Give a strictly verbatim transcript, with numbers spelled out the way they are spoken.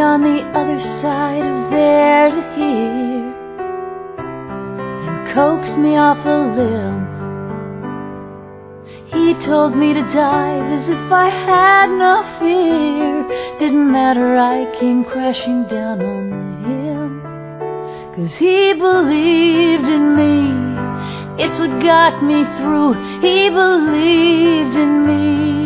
on the other side of there to here and coaxed me off a limb. He told me to dive as if I had no fear. Didn't matter, I came crashing down on him. 'Cause he believed in me, it's what got me through. He believed in me.